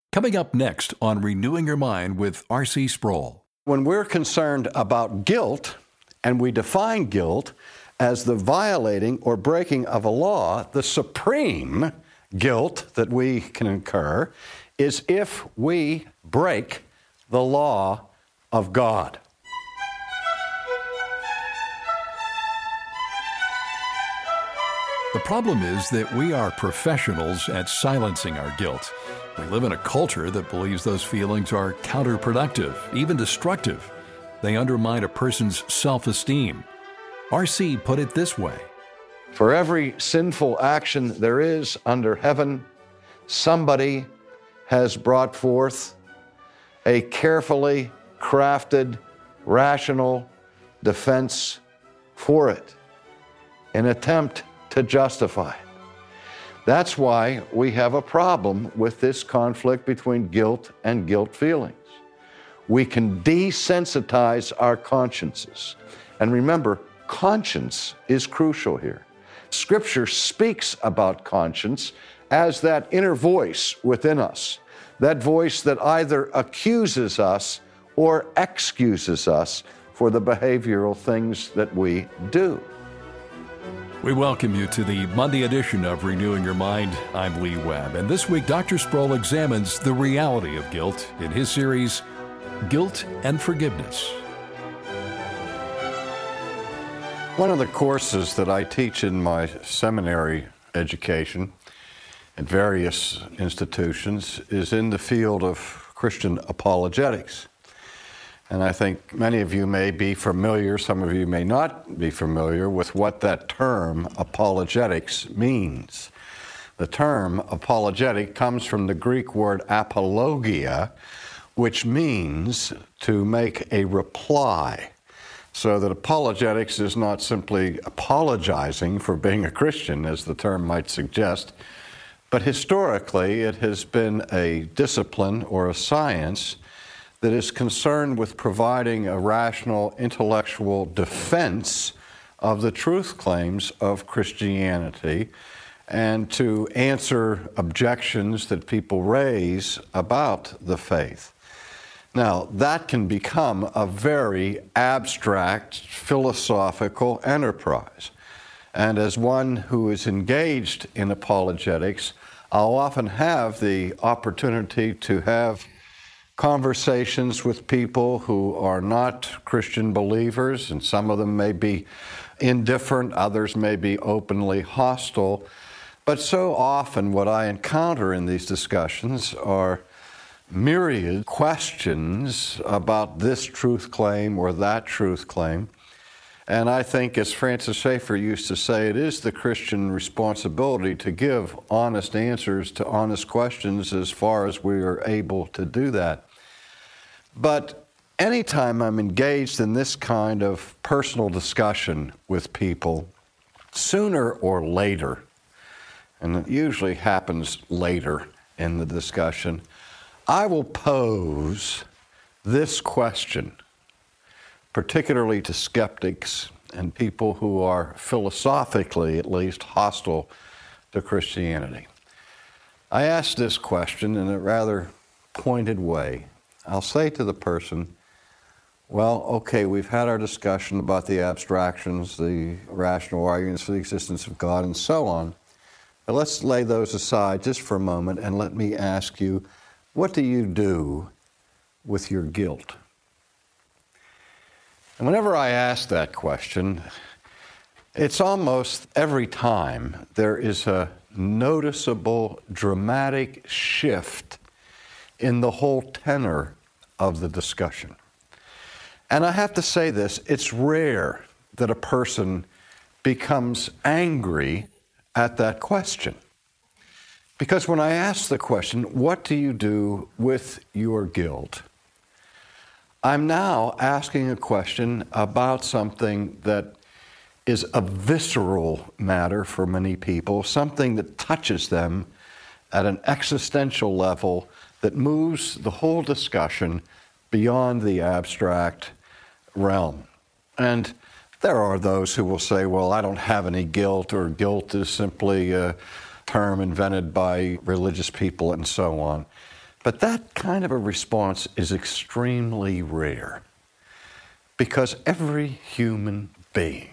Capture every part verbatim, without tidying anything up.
Coming up next on Renewing Your Mind with R C Sproul. When we're concerned about guilt, and we define guilt as the violating or breaking of a law, the supreme guilt that we can incur is if we break the law of God. The problem is that we are professionals at silencing our guilt. We live in a culture that believes those feelings are counterproductive, even destructive. They undermine a person's self-esteem. R C put it this way: For every sinful action there is under heaven, somebody has brought forth a carefully crafted, rational defense for it, an attempt to justify it. That's why we have a problem with this conflict between guilt and guilt feelings. We can desensitize our consciences. And remember, conscience is crucial here. Scripture speaks about conscience as that inner voice within us, that voice that either accuses us or excuses us for the behavioral things that we do. We welcome you to the Monday edition of Renewing Your Mind. I'm Lee Webb, and this week Doctor Sproul examines the reality of guilt in his series, Guilt and Forgiveness. One of the courses that I teach in my seminary education at various institutions is in the field of Christian apologetics. And I think many of you may be familiar, some of you may not be familiar with what that term apologetics means. The term apologetic comes from the Greek word apologia, which means to make a reply. So that apologetics is not simply apologizing for being a Christian, as the term might suggest, but historically it has been a discipline or a science that is concerned with providing a rational, intellectual defense of the truth claims of Christianity and to answer objections that people raise about the faith. Now, that can become a very abstract, philosophical enterprise. And as one who is engaged in apologetics, I'll often have the opportunity to have conversations with people who are not Christian believers, and some of them may be indifferent, others may be openly hostile. But so often what I encounter in these discussions are myriad questions about this truth claim or that truth claim. And I think, as Francis Schaeffer used to say, it is the Christian responsibility to give honest answers to honest questions as far as we are able to do that. But anytime I'm engaged in this kind of personal discussion with people, sooner or later, and it usually happens later in the discussion, I will pose this question, particularly to skeptics and people who are philosophically, at least, hostile to Christianity. I ask this question in a rather pointed way. I'll say to the person, well, okay, we've had our discussion about the abstractions, the rational arguments for the existence of God, and so on. But let's lay those aside just for a moment and let me ask you, what do you do with your guilt? And whenever I ask that question, it's almost every time there is a noticeable, dramatic shift in the whole tenor of the discussion. And I have to say this, it's rare that a person becomes angry at that question. Because when I ask the question, what do you do with your guilt? I'm now asking a question about something that is a visceral matter for many people, something that touches them at an existential level that moves the whole discussion beyond the abstract realm. And there are those who will say, well, I don't have any guilt, or guilt is simply a term invented by religious people and so on. But that kind of a response is extremely rare because every human being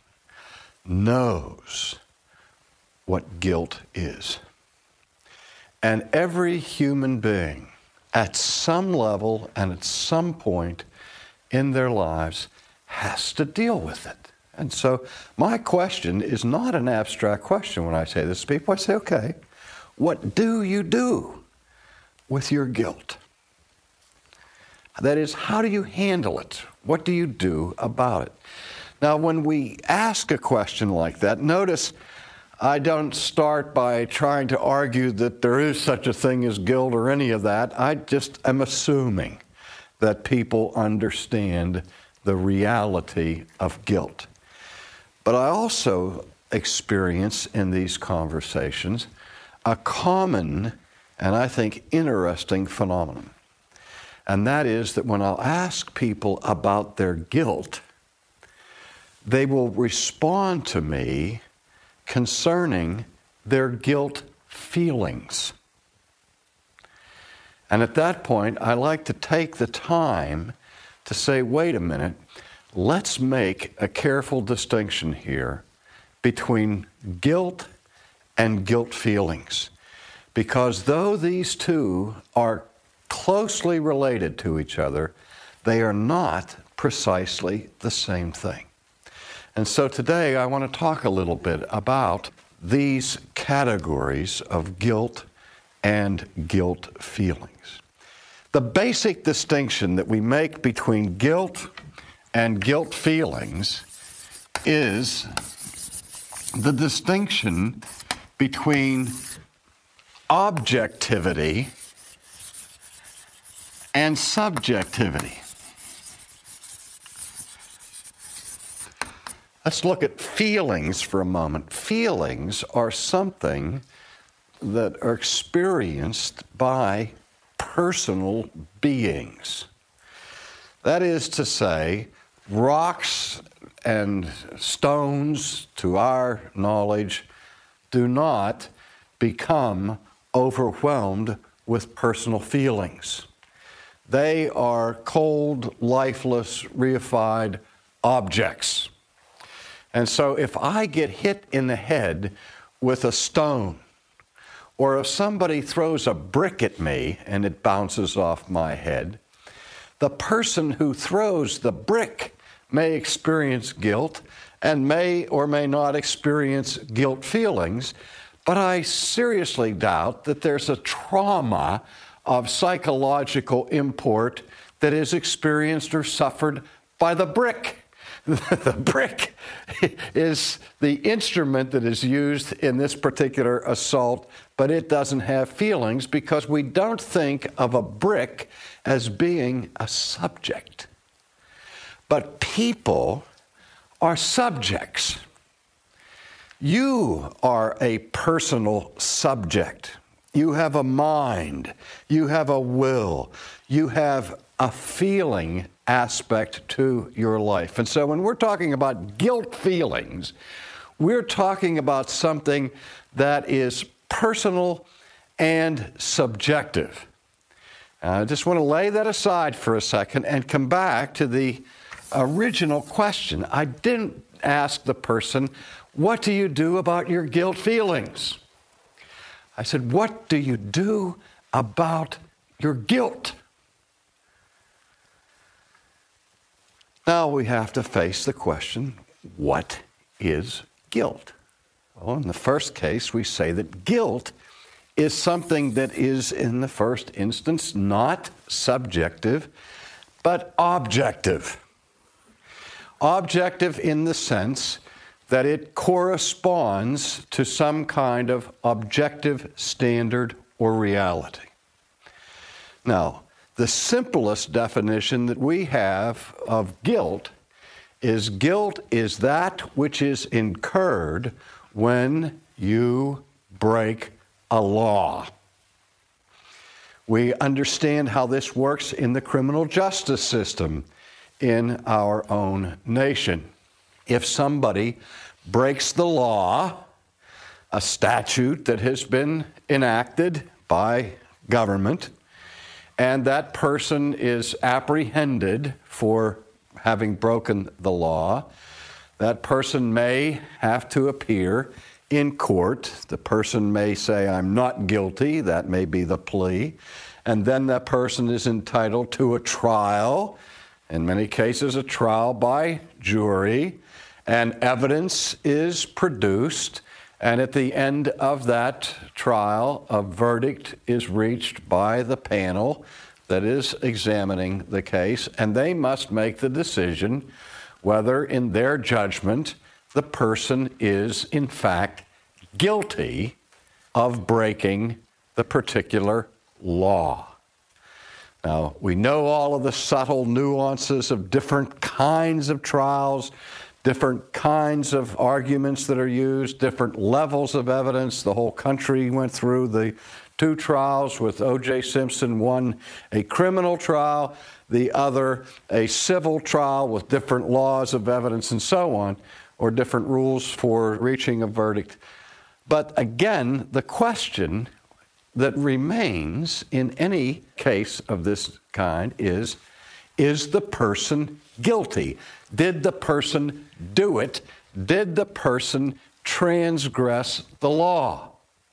knows what guilt is. And every human being, at some level and at some point in their lives, has to deal with it. And so my question is not an abstract question when I say this to people. I say, okay, what do you do with your guilt? That is, how do you handle it? What do you do about it? Now, when we ask a question like that, notice I don't start by trying to argue that there is such a thing as guilt or any of that. I just am assuming that people understand the reality of guilt. But I also experience in these conversations a common and I think interesting phenomenon. And that is that when I'll ask people about their guilt, they will respond to me concerning their guilt feelings. And at that point, I like to take the time to say, wait a minute, let's make a careful distinction here between guilt and guilt feelings. Because though these two are closely related to each other, they are not precisely the same thing. And so today I want to talk a little bit about these categories of guilt and guilt feelings. The basic distinction that we make between guilt and guilt feelings is the distinction between objectivity and subjectivity. Let's look at feelings for a moment. Feelings are something that are experienced by personal beings. That is to say, rocks and stones, to our knowledge, do not become overwhelmed with personal feelings. They are cold, lifeless, reified objects. And so if I get hit in the head with a stone, or if somebody throws a brick at me and it bounces off my head, the person who throws the brick may experience guilt and may or may not experience guilt feelings, but I seriously doubt that there's a trauma of psychological import that is experienced or suffered by the brick. The brick is the instrument that is used in this particular assault, but it doesn't have feelings because we don't think of a brick as being a subject. But people are subjects. You are a personal subject. You have a mind. You have a will. You have a feeling aspect to your life. And so when we're talking about guilt feelings, we're talking about something that is personal and subjective. I just want to lay that aside for a second and come back to the original question. I didn't ask the person, what do you do about your guilt feelings? I said, what do you do about your guilt? Now we have to face the question, what is guilt? Well, in the first case, we say that guilt is something that is, in the first instance, not subjective, but objective. Objective in the sense that it corresponds to some kind of objective standard or reality. Now, the simplest definition that we have of guilt is guilt is that which is incurred when you break a law. We understand how this works in the criminal justice system in our own nation. If somebody breaks the law, a statute that has been enacted by government, and that person is apprehended for having broken the law, that person may have to appear in court. The person may say, I'm not guilty. That may be the plea. And then that person is entitled to a trial, in many cases a trial by jury, and evidence is produced. And at the end of that trial, a verdict is reached by the panel that is examining the case, and they must make the decision whether, in their judgment, the person is, in fact, guilty of breaking the particular law. Now, we know all of the subtle nuances of different kinds of trials, different kinds of arguments that are used, different levels of evidence. The whole country went through the two trials with O J Simpson, one a criminal trial, the other a civil trial with different laws of evidence and so on, or different rules for reaching a verdict. But again, the question that remains in any case of this kind is, is the person guilty? Did the person do it? Did the person transgress the law?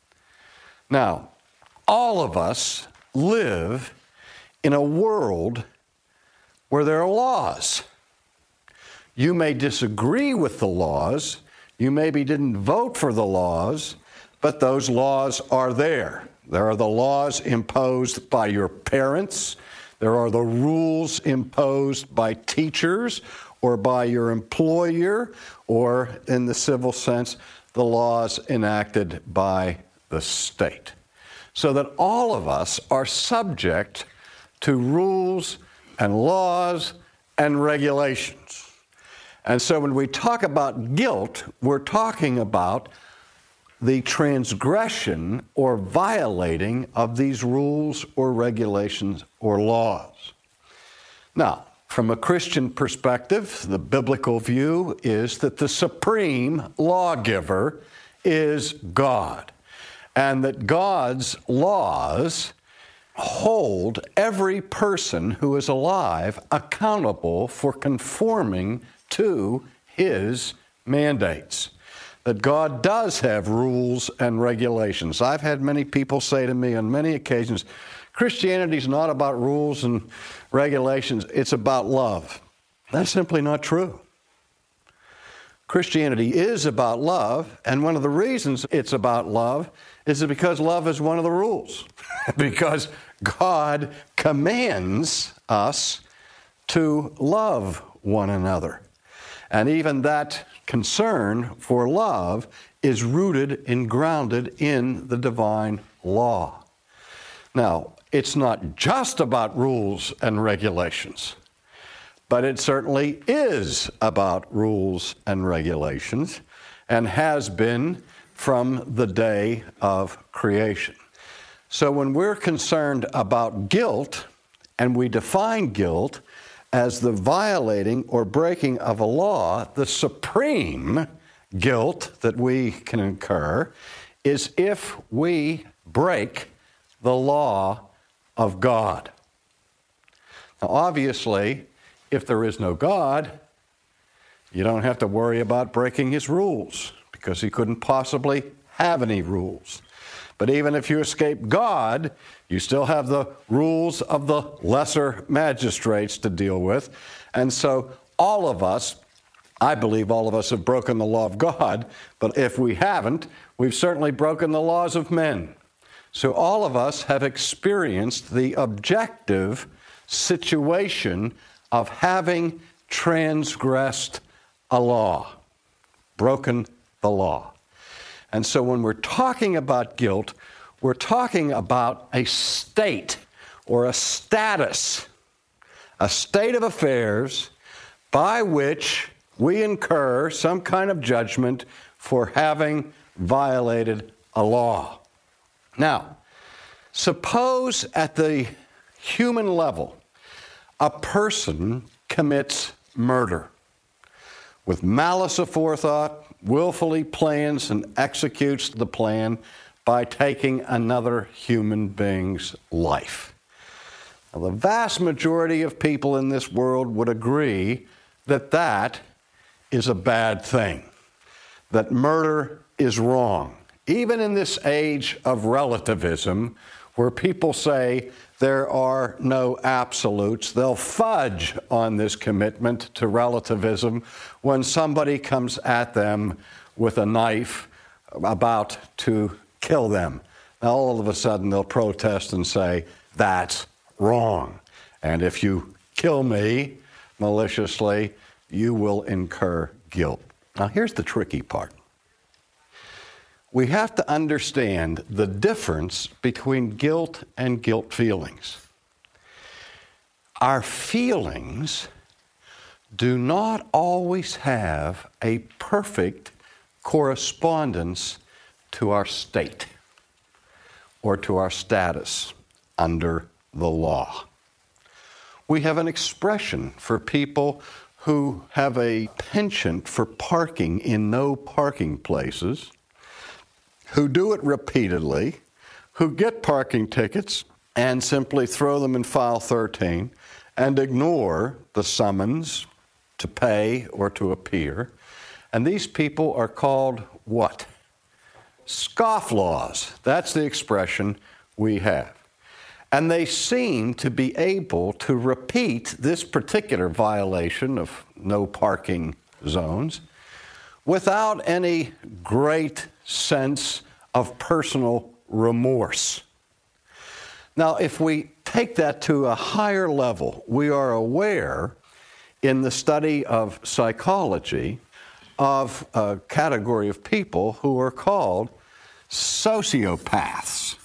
Now, all of us live in a world where there are laws. You may disagree with the laws. You maybe didn't vote for the laws, but those laws are there. There are the laws imposed by your parents. There are the rules imposed by teachers or by your employer, or in the civil sense, the laws enacted by the state. So that all of us are subject to rules and laws and regulations. And so when we talk about guilt, we're talking about the transgression or violating of these rules or regulations or laws. Now, from a Christian perspective, the biblical view is that the supreme lawgiver is God, and that God's laws hold every person who is alive accountable for conforming to his mandates. That God does have rules and regulations. I've had many people say to me on many occasions, Christianity is not about rules and regulations, it's about love. That's simply not true. Christianity is about love, and one of the reasons it's about love is because love is one of the rules. Because God commands us to love one another. And even that concern for love is rooted and grounded in the divine law. Now, it's not just about rules and regulations, but it certainly is about rules and regulations and has been from the day of creation. So when we're concerned about guilt, and we define guilt as the violating or breaking of a law, the supreme guilt that we can incur is if we break the law of God. Now, obviously, if there is no God, you don't have to worry about breaking his rules, because he couldn't possibly have any rules. But even if you escape God, you still have the rules of the lesser magistrates to deal with. And so all of us, I believe all of us have broken the law of God, but if we haven't, we've certainly broken the laws of men. So all of us have experienced the objective situation of having transgressed a law, broken the law. And so when we're talking about guilt, we're talking about a state or a status, a state of affairs by which we incur some kind of judgment for having violated a law. Now, suppose at the human level, a person commits murder with malice aforethought, willfully plans and executes the plan by taking another human being's life. Now, the vast majority of people in this world would agree that that is a bad thing, that murder is wrong. Even in this age of relativism, where people say there are no absolutes, they'll fudge on this commitment to relativism when somebody comes at them with a knife about to kill them. Now, all of a sudden, they'll protest and say, that's wrong. And if you kill me maliciously, you will incur guilt. Now, here's the tricky part. We have to understand the difference between guilt and guilt feelings. Our feelings do not always have a perfect correspondence to our state or to our status under the law. We have an expression for people who have a penchant for parking in no parking places, who do it repeatedly, who get parking tickets and simply throw them in file thirteen and ignore the summons to pay or to appear. And these people are called what? Scofflaws. That's the expression we have. And they seem to be able to repeat this particular violation of no parking zones without any great sense of personal remorse. Now, if we take that to a higher level, we are aware in the study of psychology of a category of people who are called sociopaths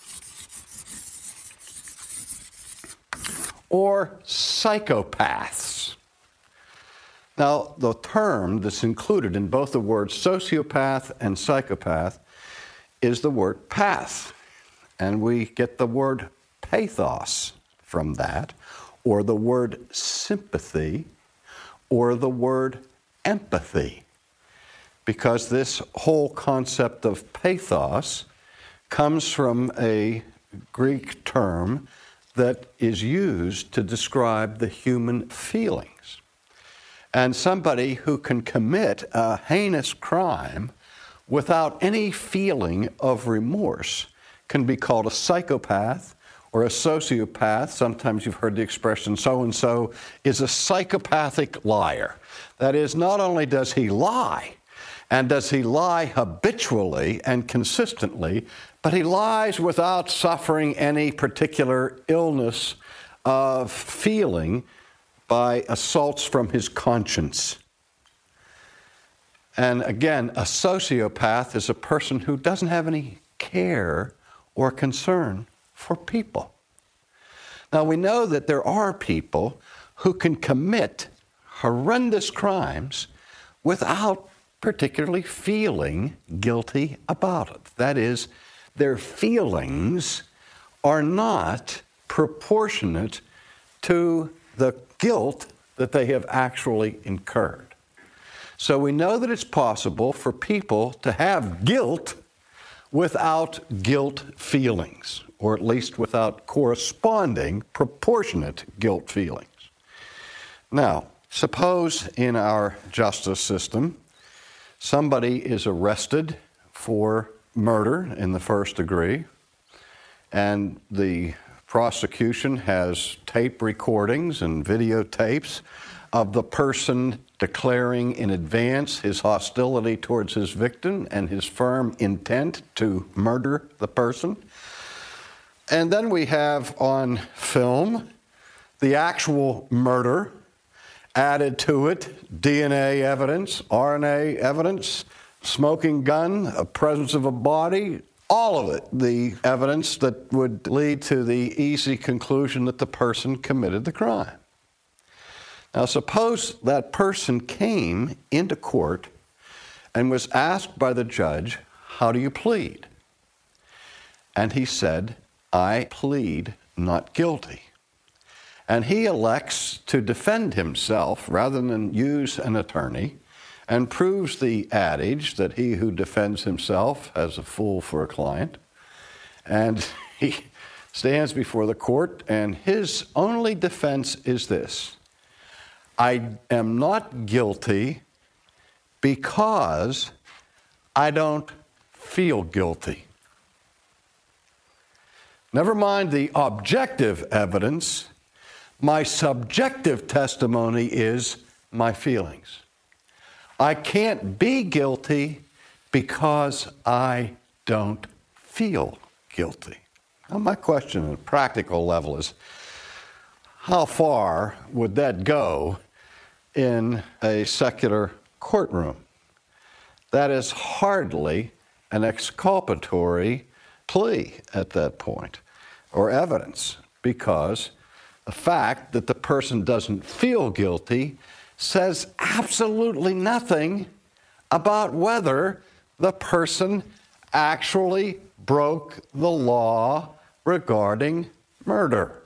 or psychopaths. Now, the term that's included in both the words sociopath and psychopath is the word path. And we get the word pathos from that, or the word sympathy, or the word empathy. Because this whole concept of pathos comes from a Greek term that is used to describe the human feelings. And somebody who can commit a heinous crime without any feeling of remorse can be called a psychopath or a sociopath. Sometimes you've heard the expression, so-and-so is a psychopathic liar. That is, not only does he lie, and does he lie habitually and consistently, but he lies without suffering any particular illness of feeling by assaults from his conscience. And again, a sociopath is a person who doesn't have any care or concern for people. Now, we know that there are people who can commit horrendous crimes without particularly feeling guilty about it. That is, their feelings are not proportionate to the guilt that they have actually incurred. So we know that it's possible for people to have guilt without guilt feelings, or at least without corresponding proportionate guilt feelings. Now, suppose in our justice system, somebody is arrested for murder in the first degree, and the prosecution has tape recordings and videotapes of the person declaring in advance his hostility towards his victim and his firm intent to murder the person. And then we have on film the actual murder, added to it D N A evidence, R N A evidence, smoking gun, a presence of a body, all of it, the evidence that would lead to the easy conclusion that the person committed the crime. Now, suppose that person came into court and was asked by the judge, "How do you plead?" And he said, "I plead not guilty." And he elects to defend himself rather than use an attorney, and proves the adage that he who defends himself has a fool for a client. And he stands before the court, and his only defense is this: I am not guilty because I don't feel guilty. Never mind the objective evidence, my subjective testimony is my feelings. I can't be guilty because I don't feel guilty. Now, my question at a practical level is, how far would that go in a secular courtroom? That is hardly an exculpatory plea at that point, or evidence, because the fact that the person doesn't feel guilty says absolutely nothing about whether the person actually broke the law regarding murder.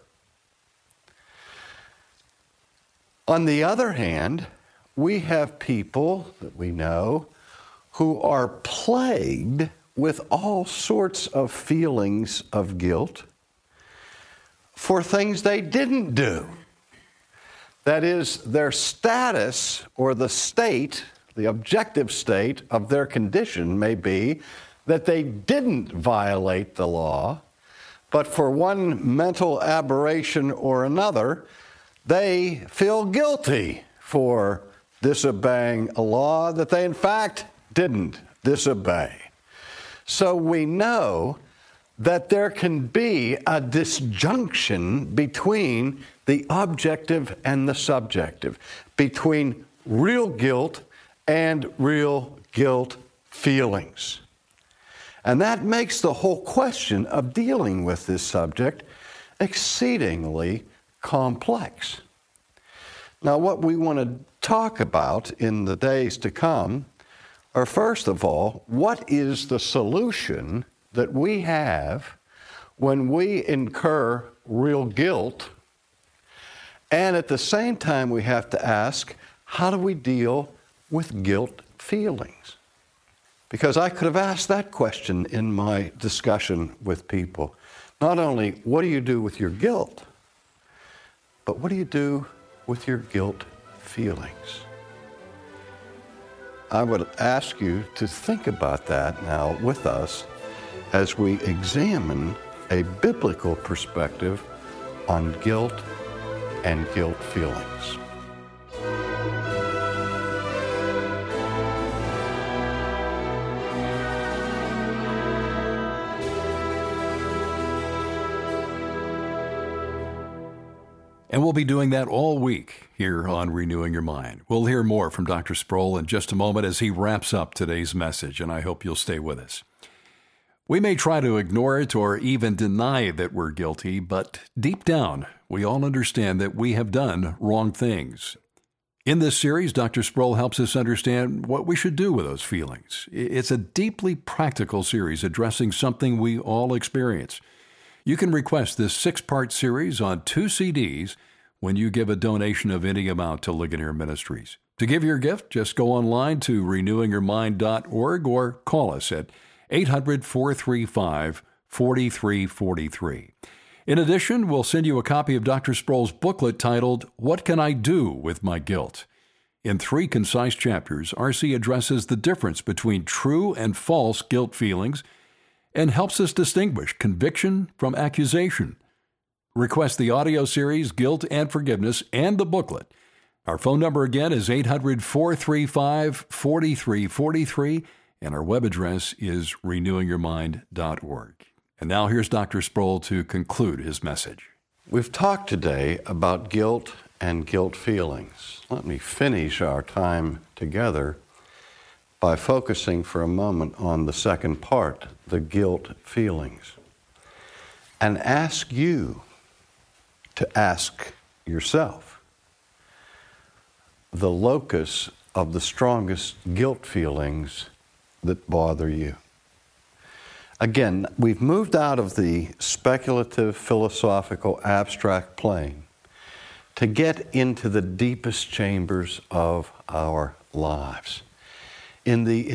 On the other hand, we have people that we know who are plagued with all sorts of feelings of guilt for things they didn't do. That is, their status or the state, the objective state of their condition may be that they didn't violate the law, but for one mental aberration or another, they feel guilty for disobeying a law that they in fact didn't disobey. So we know that there can be a disjunction between the objective and the subjective, between real guilt and real guilt feelings. And that makes the whole question of dealing with this subject exceedingly complex. Now, what we want to talk about in the days to come are, first of all, what is the solution that we have when we incur real guilt? And at the same time, we have to ask, how do we deal with guilt feelings? Because I could have asked that question in my discussion with people. Not only, what do you do with your guilt, but what do you do with your guilt feelings? I would ask you to think about that now with us as we examine a biblical perspective on guilt and guilt feelings. And we'll be doing that all week here on Renewing Your Mind. We'll hear more from Doctor Sproul in just a moment as he wraps up today's message, and I hope you'll stay with us. We may try to ignore it or even deny that we're guilty, but deep down, we all understand that we have done wrong things. In this series, Doctor Sproul helps us understand what we should do with those feelings. It's a deeply practical series addressing something we all experience. You can request this six-part series on two C Ds when you give a donation of any amount to Ligonier Ministries. To give your gift, just go online to renewing your mind dot org or call us at eight hundred, four three five, four three four three. In addition, we'll send you a copy of Doctor Sproul's booklet titled, What Can I Do with My Guilt? In three concise chapters, R C addresses the difference between true and false guilt feelings and helps us distinguish conviction from accusation. Request the audio series, Guilt and Forgiveness, and the booklet. Our phone number again is eight hundred, four three five, four three four three, and our web address is renewing your mind dot org. And now here's Doctor Sproul to conclude his message. We've talked today about guilt and guilt feelings. Let me finish our time together by focusing for a moment on the second part, the guilt feelings, and ask you to ask yourself the locus of the strongest guilt feelings that bother you. Again, we've moved out of the speculative, philosophical, abstract plane to get into the deepest chambers of our lives, in the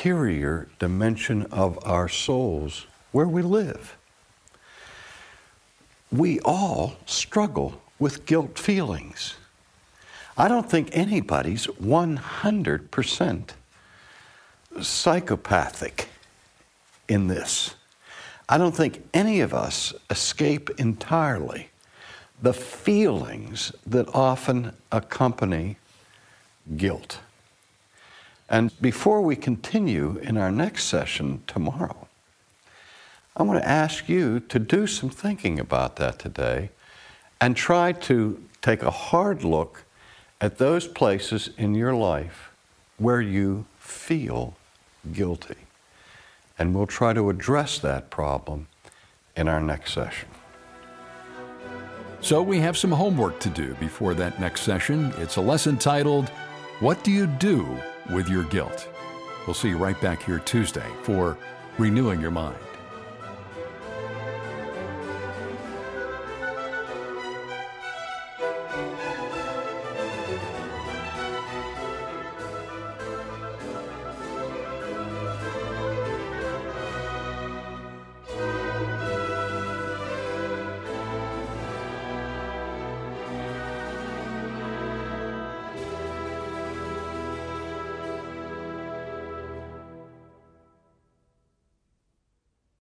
interior dimension of our souls where we live. we all struggle with guilt feelings. I don't think anybody's one hundred percent psychopathic in this. I don't think any of us escape entirely the feelings that often accompany guilt. And before we continue in our next session tomorrow, I want to ask you to do some thinking about that today and try to take a hard look at those places in your life where you feel guilty. And we'll try to address that problem in our next session. So we have some homework to do before that next session. It's a lesson titled, What Do You Do with Your Guilt? We'll see you right back here Tuesday for Renewing Your Mind.